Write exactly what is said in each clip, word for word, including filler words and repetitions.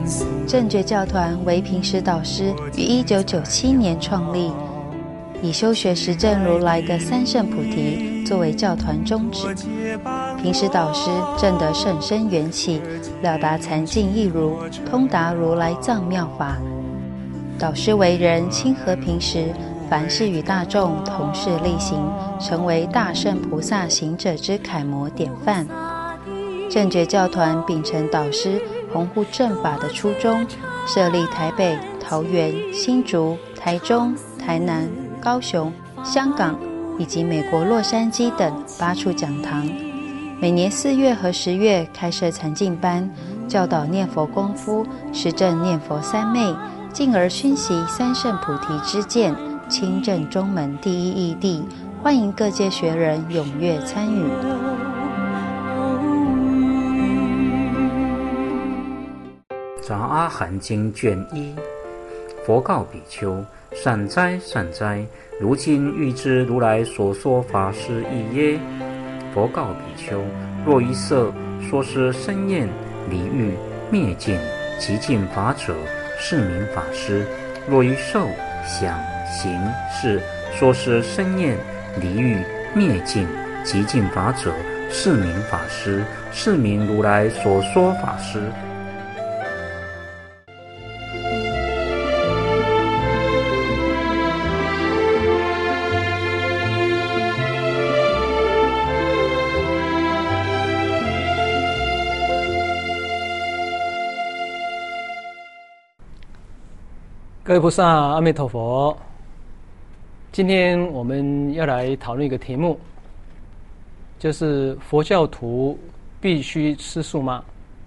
正觉教团为平时导师于一九九七年创立，以修学实证如来的三圣菩提作为教团宗旨。平时导师证得甚深缘起，了达禅境义如，通达如来藏妙法。导师为人亲和平时，凡事与大众同事力行，成为大圣菩萨行者之楷模典范。正觉教团秉承导师弘护正法的初衷，设立台北、桃园、新竹、台中、台南、高雄、香港以及美国洛杉矶等八处讲堂，每年四月和十月开设禅净班，教导念佛功夫，实证念佛三昧，进而熏习三圣菩提之见，亲证中门第一义谛，欢迎各界学人踊跃参与。 杂阿含经卷一，佛告比丘：善哉善哉，如今欲知如来所说法是义耶？佛告比丘：若于色说是生厌离欲灭尽极尽法者，是名法师；若于受想行识说是生厌离欲灭尽极尽法者，是名法师，是名如来所说法师。 各位菩萨，阿弥陀佛。今天我们要来讨论一个题目，就是佛教徒必须吃素吗？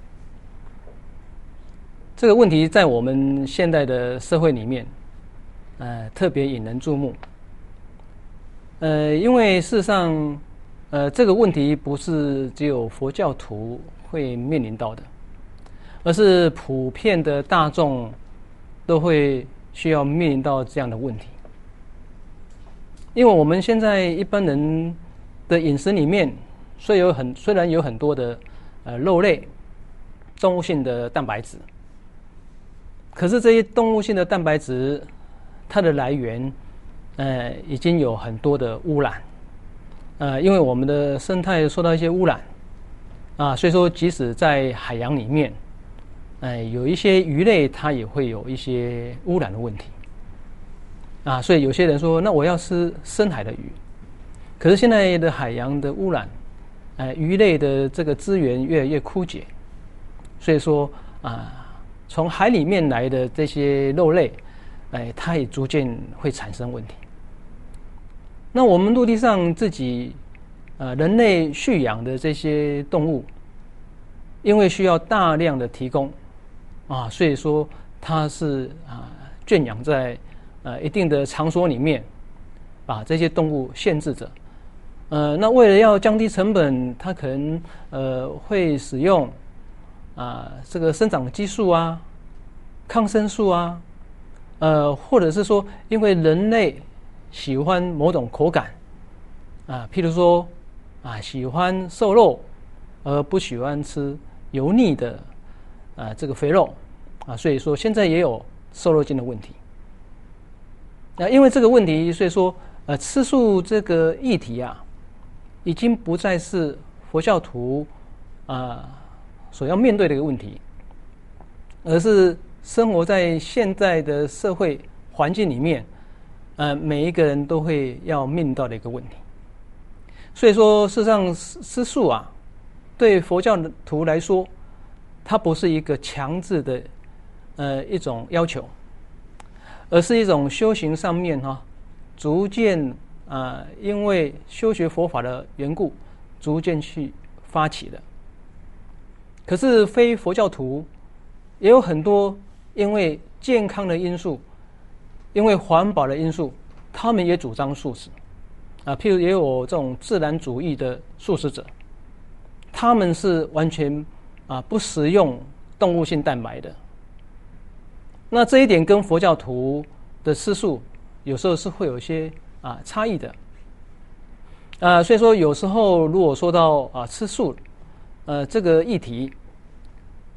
这个问题在我们现代的社会里面，呃，特别引人注目。呃，因为事实上，呃，这个问题不是只有佛教徒会面临到的，而是普遍的大众都会需要面临到这样的问题。因为我们现在一般人的饮食里面，虽有很虽然有很多的呃肉类、动物性的蛋白质，可是这些动物性的蛋白质，它的来源，呃，已经有很多的污染，呃，因为我们的生态受到一些污染，啊，所以说即使在海洋里面，呃，有一些鱼类它也会有一些污染的问题，啊，所以有些人说，那我要吃深海的鱼，可是现在的海洋的污染，呃，鱼类的这个资源越来越枯竭，所以说啊，从海里面来的这些肉类，哎，它也逐渐会产生问题。那我们陆地上自己，呃，人类蓄养的这些动物，因为需要大量的提供。啊，所以说它是啊圈养在呃一定的场所里面，把这些动物限制着。呃，那为了要降低成本，它可能呃会使用啊这个生长激素啊、抗生素啊，呃或者是说因为人类喜欢某种口感啊，譬如说啊喜欢瘦肉，而不喜欢吃油腻的。啊，这个肥肉啊，所以说现在也有瘦肉精的问题。那、啊、因为这个问题，所以说呃，吃素这个议题啊，已经不再是佛教徒啊所要面对的一个问题，而是生活在现在的社会环境里面，呃，每一个人都会要面临到的一个问题。所以说，事实上吃素啊，对佛教徒来说，它不是一个强制的呃一种要求，而是一种修行上面哈、啊，逐渐啊、呃，因为修学佛法的缘故，逐渐去发起的。可是非佛教徒也有很多因为健康的因素，因为环保的因素，他们也主张素食啊。譬如也有这种自然主义的素食者，他们是完全啊，不食用动物性蛋白的。那这一点跟佛教徒的吃素有时候是会有一些啊差异的。啊，所以说有时候如果说到啊吃素，呃这个议题，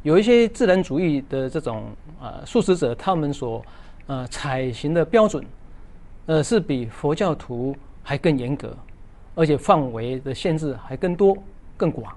有一些自然主义的这种呃素食者，他们所呃采行的标准，呃是比佛教徒还更严格，而且范围的限制还更多更广。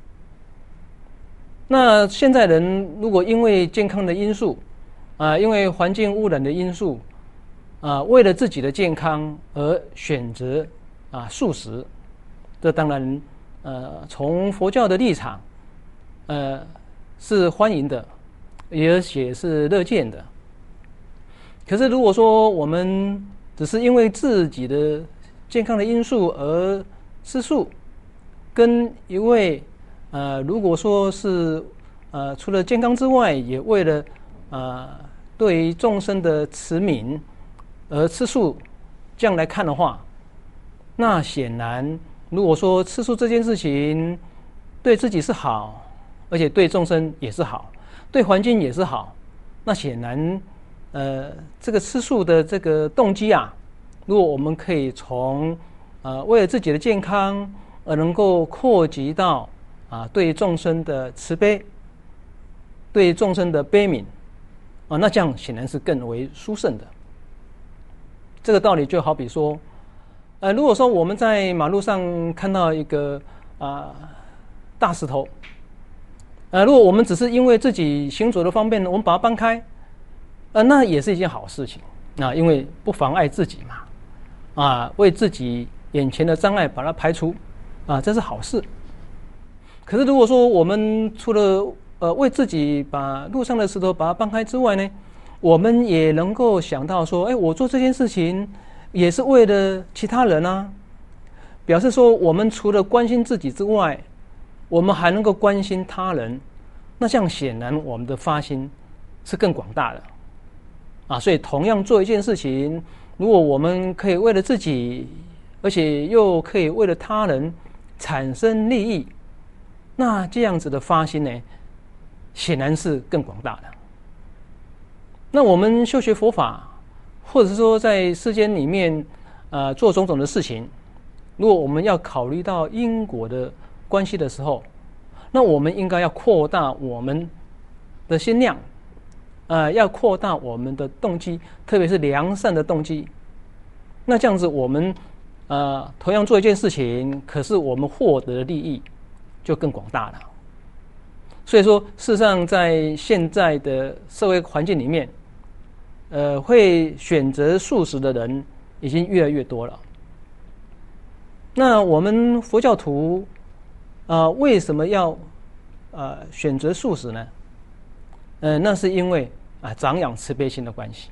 那现在人如果因为健康的因素啊、呃，因为环境污染的因素啊、呃，为了自己的健康而选择啊素食，这当然呃从佛教的立场呃是欢迎的，而且是乐见的。可是如果说我们只是因为自己的健康的因素而吃素，跟一位呃，如果说是呃，除了健康之外，也为了呃，对于众生的慈悯而吃素，这样来看的话，那显然，如果说吃素这件事情对自己是好，而且对众生也是好，对环境也是好，那显然，呃，这个吃素的这个动机啊，如果我们可以从呃，为了自己的健康而能够扩及到啊，对众生的慈悲，对众生的悲悯啊，那这样显然是更为殊胜的。这个道理就好比说，呃，如果说我们在马路上看到一个啊、呃、大石头，呃，如果我们只是因为自己行走的方便，我们把它搬开，呃，那也是一件好事情啊，因为不妨碍自己嘛，啊，为自己眼前的障碍把它排除，啊，这是好事。可是如果说我们除了呃为自己把路上的石头把它搬开之外呢，我们也能够想到说，哎，我做这件事情也是为了其他人啊，表示说我们除了关心自己之外，我们还能够关心他人，那这样显然我们的发心是更广大的啊。所以同样做一件事情，如果我们可以为了自己，而且又可以为了他人产生利益，那这样子的发心呢，显然是更广大的。那我们修学佛法，或者是说在世间里面呃做种种的事情，如果我们要考虑到因果的关系的时候，那我们应该要扩大我们的心量，呃要扩大我们的动机，特别是良善的动机。那这样子我们呃同样做一件事情，可是我们获得的利益就更广大了。所以说事实上在现在的社会环境里面，呃会选择素食的人已经越来越多了。那我们佛教徒啊、呃，为什么要呃选择素食呢？呃那是因为啊、呃、长养慈悲心的关系。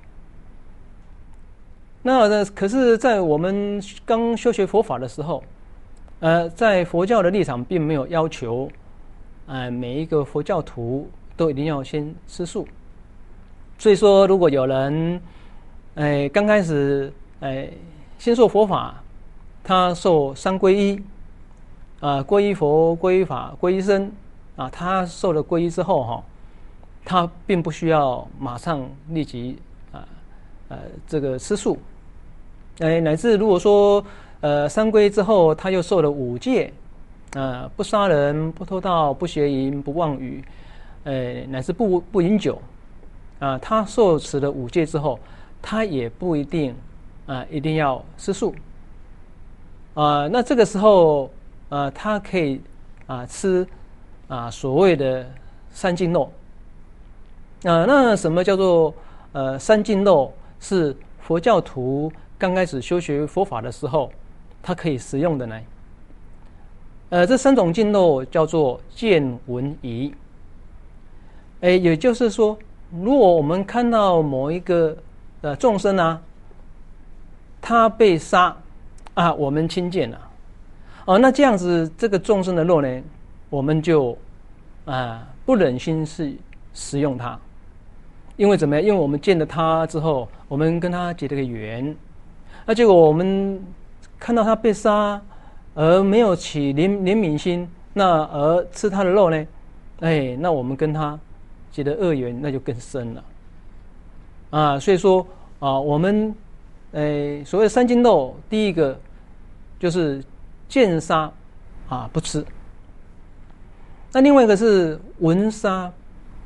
那呢可是在我们刚修学佛法的时候，呃在佛教的立场并没有要求呃，每一个佛教徒都一定要先吃素。所以说如果有人呃刚开始呃先受佛法，他受三皈依啊，皈依佛、皈依法、皈依僧啊，他受了皈依之后哈、哦，他并不需要马上立即啊呃这个吃素，哎，乃至如果说呃三皈依之后，他又受了五戒。呃，不杀人，不偷盗，不邪淫，不妄语，呃，乃至不不饮酒，啊、呃，他受持了五戒之后，他也不一定啊、呃，一定要吃素，啊、呃，那这个时候，呃，他可以啊、呃、吃啊、呃、所谓的三净肉，啊、呃，那什么叫做呃三净肉？是佛教徒刚开始修学佛法的时候，他可以食用的呢。呃，这三种净肉叫做见闻疑。哎，也就是说，如果我们看到某一个呃众生啊，他被杀啊，我们亲见了，哦，那这样子这个众生的肉呢，我们就啊不忍心是食用它，因为怎么样？因为我们见了他之后，我们跟他结了个缘，那结果我们看到他被杀，而没有起怜怜悯心，那而吃他的肉呢？哎，那我们跟他结的恶缘那就更深了啊！所以说啊，我们哎所谓的三净肉，第一个就是见杀啊不吃，那另外一个是闻杀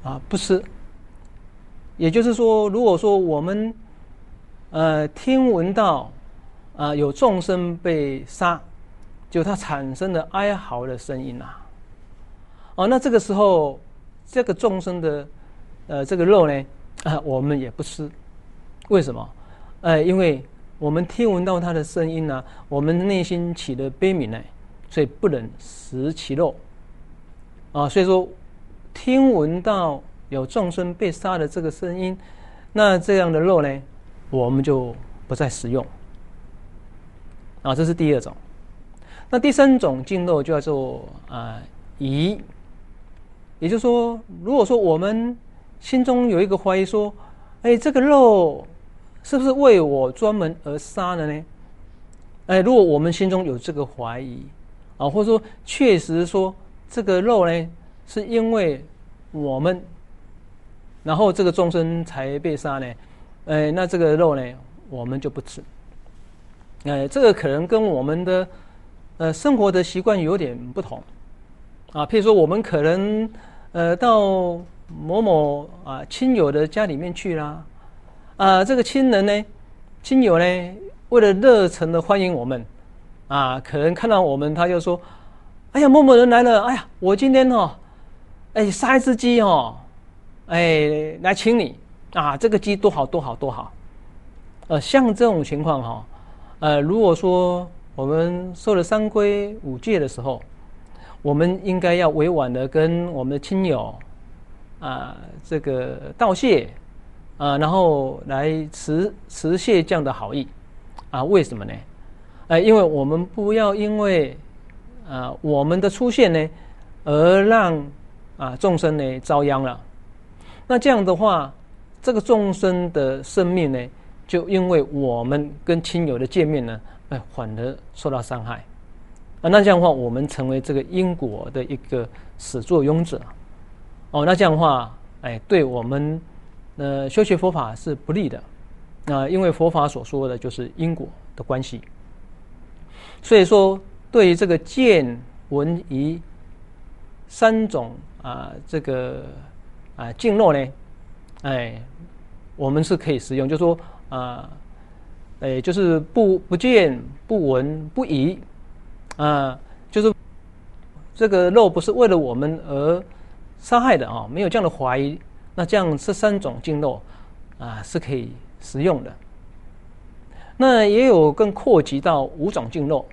啊不吃。也就是说，如果说我们呃听闻到啊、呃、有众生被杀，就它产生的哀嚎的声音啊，哦，那这个时候这个众生的呃这个肉呢啊、呃、我们也不吃。为什么？呃，因为我们听闻到它的声音呢、啊，我们内心起了悲悯呢，所以不能食其肉啊。所以说，听闻到有众生被杀的这个声音，那这样的肉呢，我们就不再食用啊。这是第二种。那第三种净肉就叫做啊疑，也就是说，如果说我们心中有一个怀疑说，哎，这个肉是不是为我专门而杀的呢？哎，如果我们心中有这个怀疑啊，或者说确实说这个肉呢是因为我们，然后这个众生才被杀呢，哎，那这个肉呢我们就不吃。哎，这个可能跟我们的呃生活的习惯有点不同啊。譬如说，我们可能呃到某某啊亲友的家里面去啦。啊，这个亲人呢，亲友呢，为了热忱的欢迎我们，啊，可能看到我们，他就说：“哎呀，某某人来了，哎呀，我今天哦，哎，杀一只鸡哦，哎，来请你啊，这个鸡多好多好多好。”呃，像这种情况哈、哦，呃，如果说我们受了三规五戒的时候，我们应该要委婉的跟我们的亲友啊，这个道谢。啊，然后来辞辞谢这样的好意，啊，为什么呢？呃，因为我们不要因为啊我们的出现呢，而让啊众生呢遭殃了。那这样的话，这个众生的生命呢，就因为我们跟亲友的见面呢，哎，反而受到伤害。啊，那这样的话，我们成为这个因果的一个始作俑者。哦，那这样的话，哎，对我们。呃，修学佛法是不利的，啊、呃，因为佛法所说的就是因果的关系。所以说，对于这个见闻疑三种啊、呃，这个啊净肉呢，哎，我们是可以食用，就说啊，哎，就是不不见不闻不疑啊，就是这个肉不是为了我们而杀害的啊，没有这样的怀疑。那这样这三种净肉啊是可以食用的。那也有更扩及到五种净肉，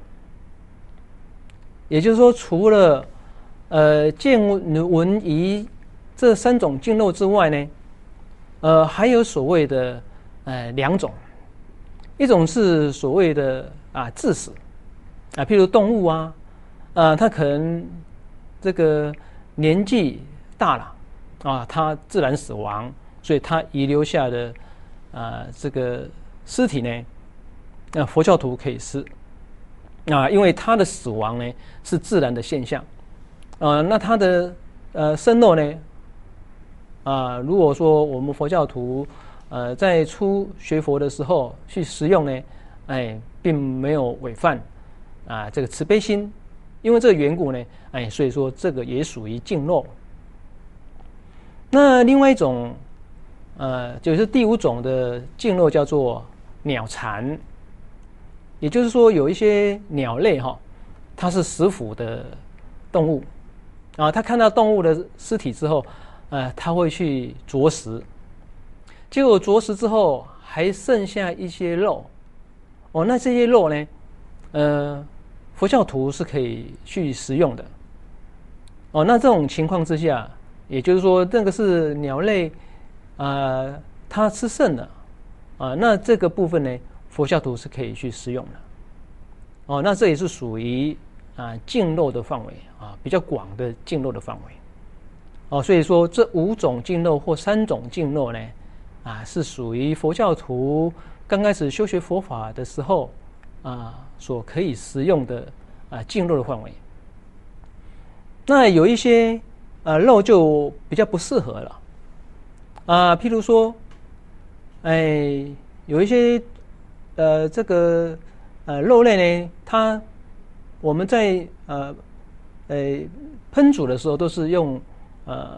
也就是说，除了呃见闻疑这三种净肉之外呢，呃还有所谓的呃两种，一种是所谓的啊致死啊，譬如动物啊，啊它可能这个年纪大了。啊，他自然死亡，所以他遗留下的啊这个尸体呢，那、啊、佛教徒可以吃啊，因为他的死亡呢是自然的现象啊。那他的呃生肉呢啊，如果说我们佛教徒呃在初学佛的时候去食用呢，哎，并没有违反啊这个慈悲心，因为这个缘故呢，哎，所以说这个也属于净肉。那另外一种，呃，就是第五种的净肉叫做鸟蚕，也就是说有一些鸟类哈，它是食腐的动物，啊，它看到动物的尸体之后，呃，它会去啄食，结果啄食之后还剩下一些肉，哦，那这些肉呢，呃，佛教徒是可以去食用的，哦，那这种情况之下。也就是说，那个是鸟类，呃，它吃剩的，啊，那这个部分呢，佛教徒是可以去食用的，哦，那这也是属于啊净肉的范围啊，比较广的净肉的范围，哦，所以说这五种净肉或三种净肉呢，啊，是属于佛教徒刚开始修学佛法的时候啊所可以食用的啊净肉的范围。那有一些。呃，肉就比较不适合了，啊、呃，譬如说，哎，有一些呃，这个呃肉类呢，它我们在呃呃烹煮的时候都是用呃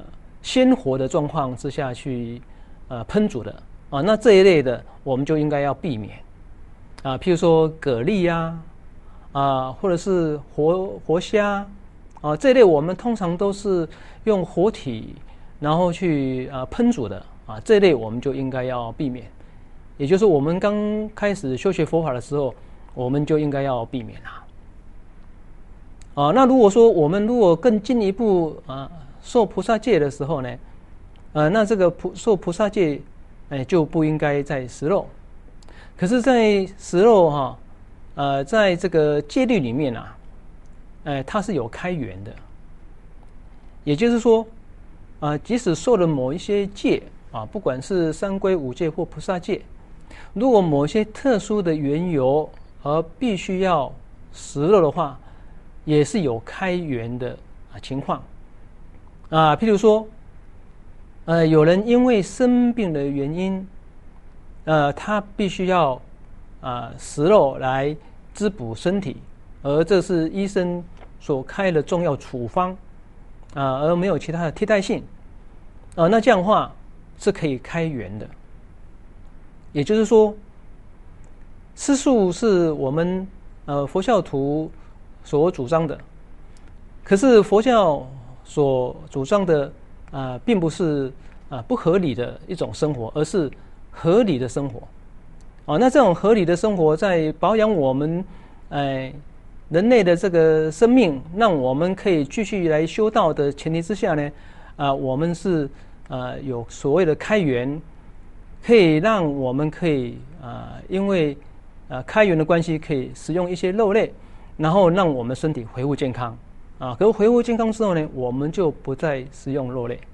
鲜活的状况之下去呃烹煮的啊，那这一类的我们就应该要避免啊，譬如说蛤蜊啊啊，或者是活活虾啊，这一类我们通常都是用活体然后去啊烹煮的啊，这一类我们就应该要避免。也就是我们刚开始修学佛法的时候，我们就应该要避免啊。啊，那如果说我们如果更进一步啊受菩萨戒的时候呢，呃，那这个菩受菩萨戒，哎，就不应该再食肉。可是，在食肉哈，呃，在这个戒律里面啊，哎，它是有开源的。也就是说，啊，即使受了某一些戒啊，不管是三皈五戒或菩萨戒，如果某些特殊的缘由而必须要食肉的话，也是有开源的啊情况啊。譬如说，呃，有人因为生病的原因，呃，他必须要啊食肉来滋补身体，而这是医生所开的重要处方啊，而没有其他的替代性啊。那这样的话是可以开源的。也就是说，吃素是我们呃佛教徒所主张的，可是佛教所主张的啊、呃，并不是啊、呃、不合理的一种生活，而是合理的生活。哦，那这种合理的生活，在保养我们哎、呃、人类的这个生命，让我们可以继续来修道的前提之下呢，啊、呃，我们是呃有所谓的开源。可以让我们可以啊、呃，因为啊、呃、开源的关系，可以食用一些肉类，然后让我们身体恢复健康啊。可是恢复健康之后呢，我们就不再食用肉类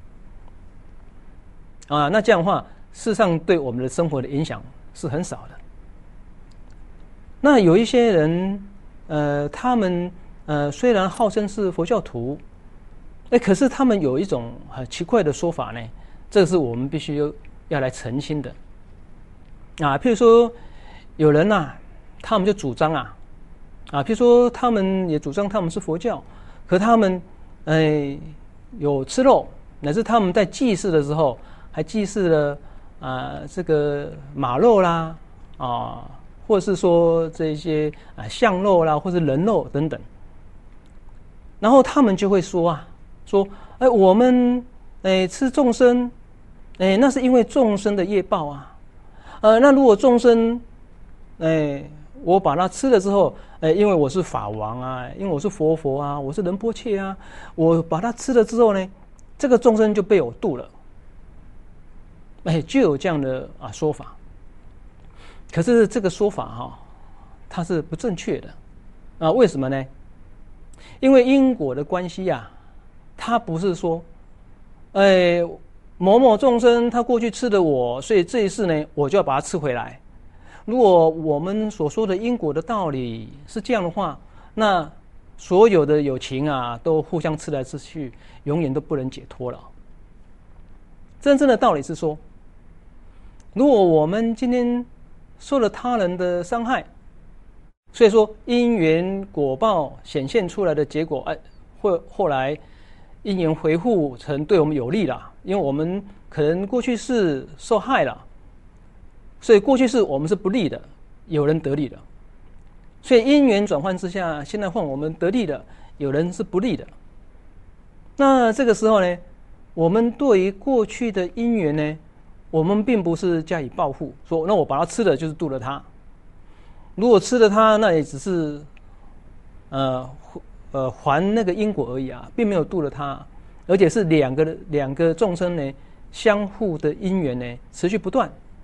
啊。那这样的话，事实上对我们的生活的影响是很少的。那有一些人，呃，他们呃虽然号称是佛教徒，哎，可是他们有一种很奇怪的说法呢，这是我们必须要。要来澄清的啊，譬如说有人呐、啊，他们就主张啊，啊，譬如说他们也主张他们是佛教，可他们哎有吃肉，乃至他们在祭祀的时候还祭祀了啊这个马肉啦啊，或者是说这些啊象肉啦，或是人肉等等，然后他们就会说啊，说哎我们哎吃众生。哎，那是因为众生的业报啊，呃，那如果众生，哎，我把它吃了之后，哎，因为我是法王啊，因为我是佛佛啊，我是仁波切啊，我把它吃了之后呢，这个众生就被我度了，哎，就有这样的啊说法。可是这个说法哈、哦，它是不正确的啊？为什么呢？因为因果的关系啊，它不是说，哎。某某众生他过去吃的我，所以这一世呢，我就要把它吃回来。如果我们所说的因果的道理是这样的话，那所有的有情啊，都互相吃来吃去，永远都不能解脱了。真正的道理是说，如果我们今天受了他人的伤害，所以说因缘果报显现出来的结果，哎，后后来因缘回复成对我们有利了。因为我们可能过去是受害了，所以过去是我们是不利的，有人得利的，所以因缘转换之下，现在换我们得利的，有人是不利的。那这个时候呢，我们对于过去的因缘呢，我们并不是加以报复，说那我把它吃了就是度了它。如果吃了它，那也只是呃呃还那个因果而已啊，并没有度了它。而且是两个两个众生呢，相互的因缘呢，持续不断。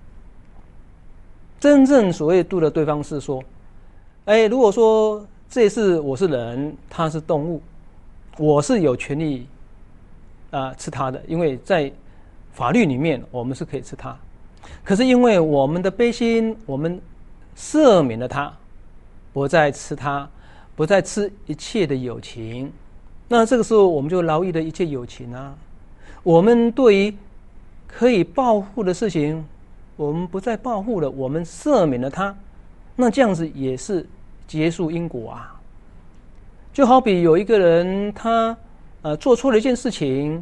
真正所谓度的对方是说，哎，如果说这次我是人，他是动物，我是有权利啊、呃、吃它的，因为在法律里面我们是可以吃它。可是因为我们的悲心，我们赦免了它，不再吃它，不再吃一切的有情。那这个时候我们就劳役了一切有情啊。我们对于可以报复的事情，我们不再报复了，我们赦免了它，那这样子也是结束因果啊。就好比有一个人他呃做错了一件事情，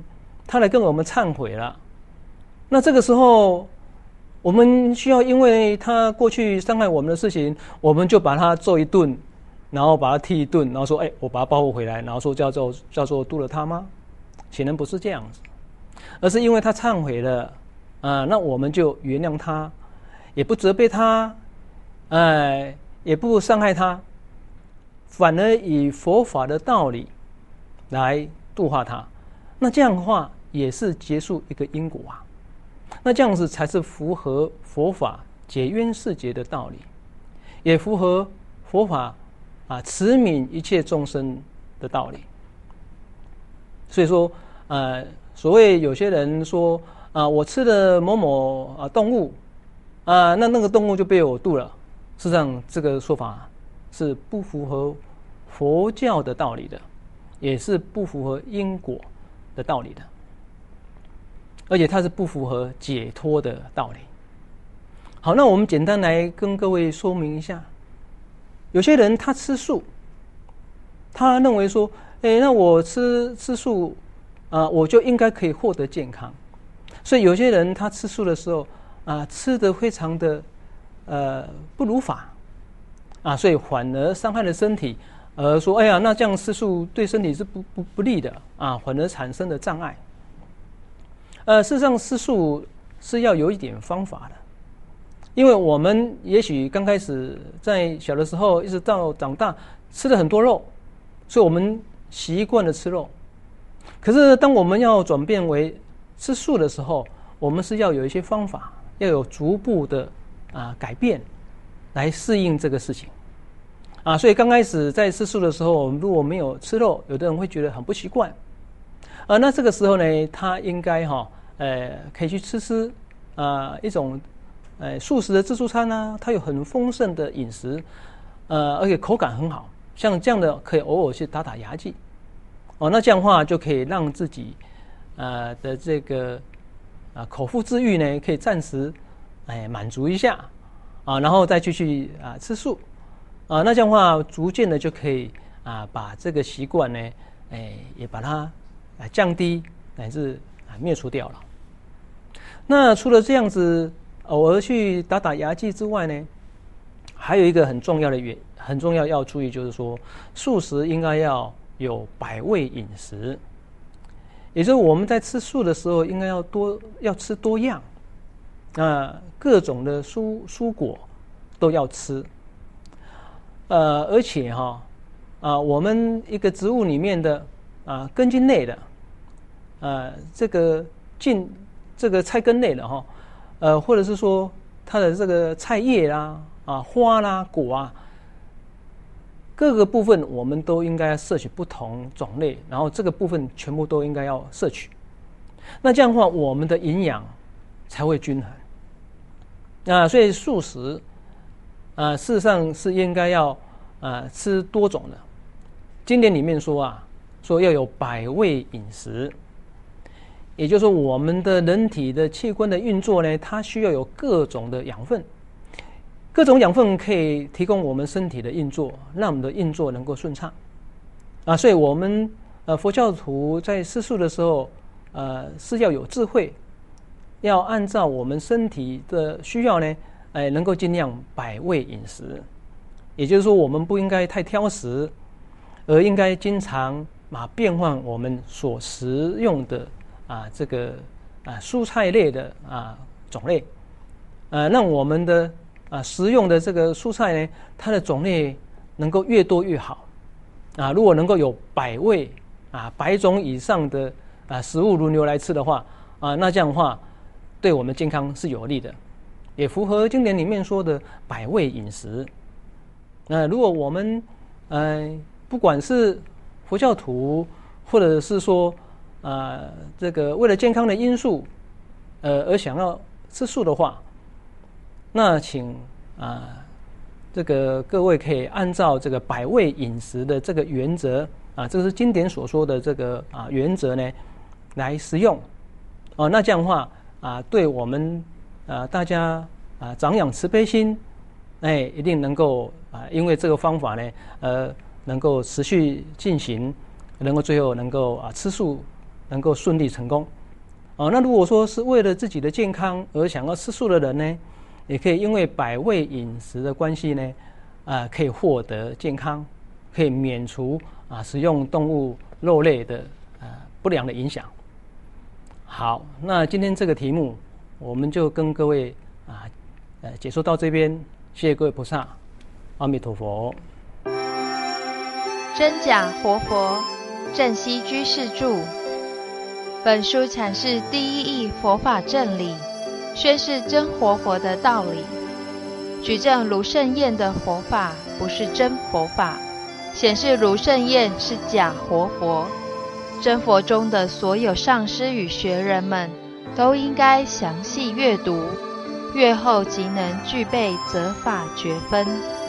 他来跟我们忏悔了。那这个时候，我们需要因为他过去伤害我们的事情，我们就把他揍一顿，然后把他踢一顿，然后说：“哎，我把他报复回来。”然后说叫做叫做度了他吗？显然不是这样子，而是因为他忏悔了啊，那我们就原谅他，也不责备他，哎，也不伤害他，反而以佛法的道理来度化他。那这样的话，也是结束一个因果啊。那这样子才是符合佛法解冤释结的道理，也符合佛法啊慈悯一切众生的道理。所以说，呃，所谓有些人说啊，我吃了某某啊动物啊，那那个动物就被我度了。事实上，这个说法是不符合佛教的道理的，也是不符合因果的道理的。而且它是不符合解脱的道理。好，那我们简单来跟各位说明一下。有些人他吃素，他认为说，哎，那我吃吃素啊、呃，我就应该可以获得健康。所以有些人他吃素的时候啊、呃，吃得非常的呃不如法啊，所以反而伤害了身体，而说，哎呀，那这样吃素对身体是不不不利的啊，反而产生了障碍。呃，事实上吃素是要有一点方法的，因为我们也许刚开始在小的时候一直到长大吃了很多肉，所以我们习惯了吃肉。可是当我们要转变为吃素的时候，我们是要有一些方法，要有逐步的啊改变来适应这个事情啊。所以刚开始在吃素的时候，我们如果没有吃肉，有的人会觉得很不习惯。啊，那这个时候呢，他应该哈、哦，呃，可以去吃吃啊、呃、一种呃素食的自助餐啊，它有很丰盛的饮食，呃，而且口感很好，像这样的可以偶尔去打打牙祭，哦，那这样的话就可以让自己呃的这个啊、呃、口腹之欲呢，可以暂时哎满足一下啊，然后再继续啊吃素啊，那这样的话逐渐的就可以啊把这个习惯呢，哎也把它。啊，降低乃至啊灭除掉了。那除了这样子偶尔去打打牙祭之外呢，还有一个很重要的原很重要要注意，就是说素食应该要有百味饮食，也就是我们在吃素的时候，应该要多要吃多样，啊，各种的蔬蔬果都要吃，呃，而且哈啊，我们一个植物里面的。啊，根茎类的，呃，这个茎，这个菜根类的哈，呃，或者是说它的这个菜叶啦、啊花啦、果啊，各个部分我们都应该摄取不同种类，然后这个部分全部都应该要摄取。那这样的话，我们的营养才会均衡。啊，所以素食啊，事实上是应该要啊吃多种的。经典里面说啊。说要有百味饮食，也就是说，我们的人体的器官的运作呢，它需要有各种的养分，各种养分可以提供我们身体的运作，让我们的运作能够顺畅啊。所以，我们呃佛教徒在吃素的时候，呃是要有智慧，要按照我们身体的需要呢，哎，能够尽量百味饮食。也就是说，我们不应该太挑食，而应该经常。啊，变换我们所食用的啊这个啊蔬菜类的啊种类，呃，让我们的啊食用的这个蔬菜呢，它的种类能够越多越好啊。如果能够有百味啊百种以上的啊食物轮流来吃的话啊，那这样的话对我们健康是有利的，也符合经典里面说的百味饮食。那、呃、如果我们呃不管是佛教徒，或者是说，呃，这个为了健康的因素，呃，而想要吃素的话，那请啊、呃，这个各位可以按照这个百味饮食的这个原则啊，这个是经典所说的这个啊原则呢，来食用。哦，那这样的话啊，对我们啊大家啊长养慈悲心，哎，一定能够啊，因为这个方法呢，呃。能够持续进行，能够最后能够啊吃素能够顺利成功。哦，那如果说是为了自己的健康而想要吃素的人呢，也可以因为百味饮食的关系呢，啊、呃，可以获得健康，可以免除啊食用动物肉类的呃不良的影响。好，那今天这个题目我们就跟各位啊呃解说到这边，谢谢各位菩萨，阿弥陀佛。 真假活佛，正西居士著。本书阐释第一义佛法正理，宣示真活佛的道理，举证卢胜彦的佛法不是真佛法，显示卢胜彦是假活佛。真佛中的所有上师与学人们都应该详细阅读，阅后即能具备择法觉分。